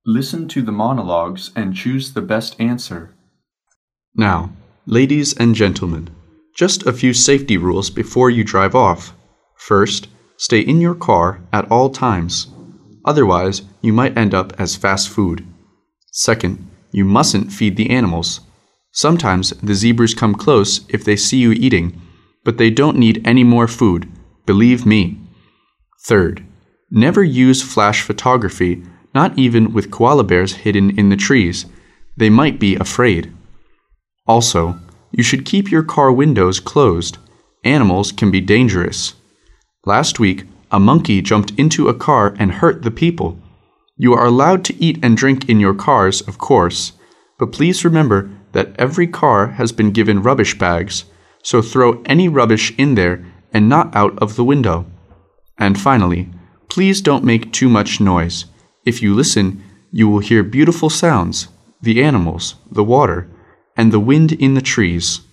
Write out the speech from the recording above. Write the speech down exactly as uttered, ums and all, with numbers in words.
Listen to the monologues and choose the best answer. Now, ladies and gentlemen, just a few safety rules before you drive off. First, stay in your car at all times. Otherwise, you might end up as fast food. Second, you mustn't feed the animals. Sometimes the zebras come close if they see you eating, but they don't need any more food, believe me. Third, never use flash photography, not even with koala bears hidden in the trees. They might be afraid. Also, you should keep your car windows closed. Animals can be dangerous. Last week, a monkey jumped into a car and hurt the people. You are allowed to eat and drink in your cars, of course, but please remember that every car has been given rubbish bags, so throw any rubbish in there and not out of the window. And finally, please don't make too much noise. If you listen, you will hear beautiful sounds, the animals, the water, and the wind in the trees.